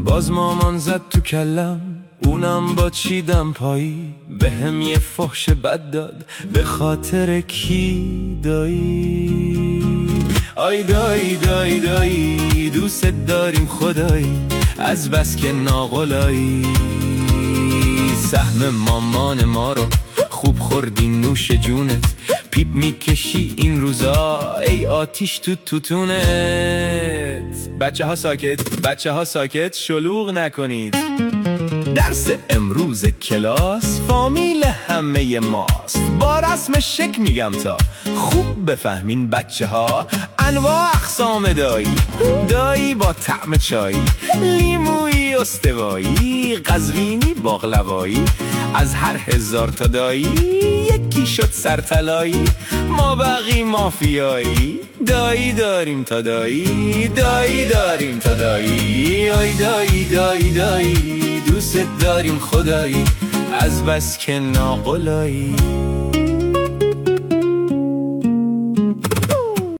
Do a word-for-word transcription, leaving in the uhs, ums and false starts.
باز مامان زد تو کلم، اونم با چیدم پایی، به هم یه فحش بد داد به خاطر کی دایی. آی دایی دایی دایی دوست داریم خدایی، از بس که ناقلایی. سهم مامان ما رو خوب خوردی نوش جونت، پیپ میکشی این روزا ای آتیش تو توتونت. بچه ها ساکت، بچه ها ساکت، شلوغ نکنید. درس امروز کلاس فامیل همه ماست، با رسم شک میگم تا خوب بفهمین بچه ها. انواع اقسام دایی، دایی با طعم چایی، لیمویی استوایی، قزوینی باقلوایی. از هر هزار تا دایی یکی شد سرطلایی، ما بقی مافیایی. دایی داریم تا دایی، دایی داریم تا دایی. آی دایی دایی دایی دوست داریم خدایی، از بس که ناقلایی.